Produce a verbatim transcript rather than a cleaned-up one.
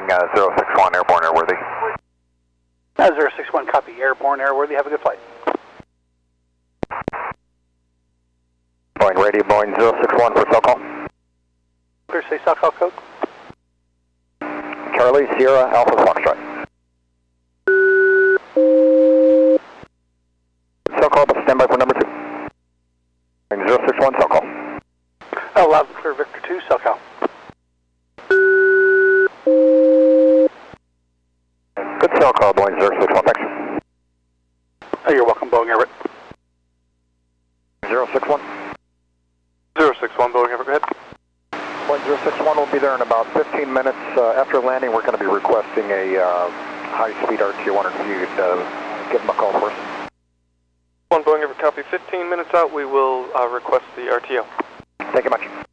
Boeing uh, zero six one, airborne airworthy. Uh, zero six one, copy, airborne airworthy, have a good flight. Boeing radio, Boeing zero six one for cell call. Clear, say cell call code. Charlie, Sierra, Alpha Foxtrot. Cell call, but stand by for number two. Boeing zero six one, cell call. Oh, loud and clear, Victor two, cell call. Good cell call, Boeing zero six one, thanks. Oh, you're welcome, Boeing Everett. zero six one. zero six one, Boeing Everett, go ahead. Boeing zero six one will be there in about fifteen minutes. Uh, after landing, we're going to be requesting a uh, high-speed R T O one. If you'd uh, give them a call for us. one Boeing Everett, copy. fifteen minutes out, we will uh, request the R T O. Thank you much.